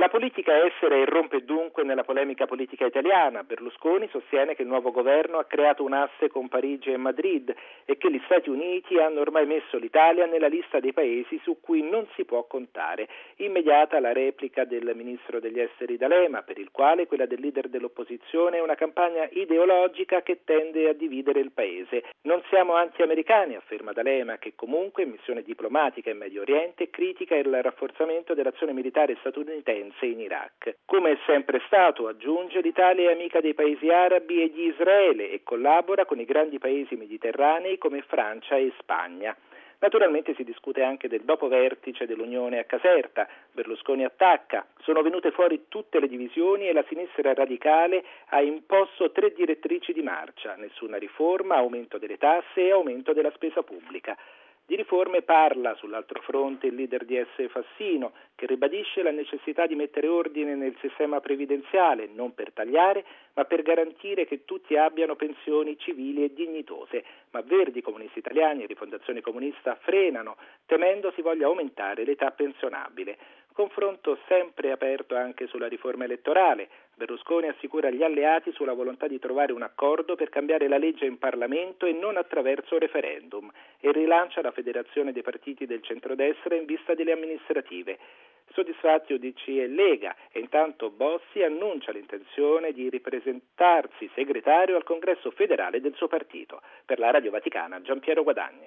La politica estera irrompe dunque nella polemica politica italiana. Berlusconi sostiene che il nuovo governo ha creato un asse con Parigi e Madrid e che gli Stati Uniti hanno ormai messo l'Italia nella lista dei paesi su cui non si può contare. Immediata la replica del ministro degli esteri D'Alema, per il quale quella del leader dell'opposizione è una campagna ideologica che tende a dividere il paese. Non siamo anti-americani, afferma D'Alema, che comunque in missione diplomatica in Medio Oriente critica il rafforzamento dell'azione militare statunitense in Iraq. Come è sempre stato, aggiunge, l'Italia è amica dei paesi arabi e di Israele e collabora con i grandi paesi mediterranei come Francia e Spagna. Naturalmente si discute anche del dopo vertice dell'Unione a Caserta. Berlusconi attacca. Sono venute fuori tutte le divisioni e la sinistra radicale ha imposto 3 direttrici di marcia: nessuna riforma, aumento delle tasse e aumento della spesa pubblica. Di riforme parla sull'altro fronte il leader di DS Fassino, che ribadisce la necessità di mettere ordine nel sistema previdenziale, non per tagliare, ma per garantire che tutti abbiano pensioni civili e dignitose. Ma Verdi, Comunisti Italiani e Rifondazione Comunista frenano, temendo si voglia aumentare l'età pensionabile. Confronto sempre aperto anche sulla riforma elettorale. Berlusconi assicura agli alleati sulla volontà di trovare un accordo per cambiare la legge in Parlamento e non attraverso referendum, e rilancia la federazione dei partiti del centrodestra in vista delle amministrative. Soddisfatti UDC e Lega, e intanto Bossi annuncia l'intenzione di ripresentarsi segretario al congresso federale del suo partito. Per la Radio Vaticana, Giampiero Guadagni.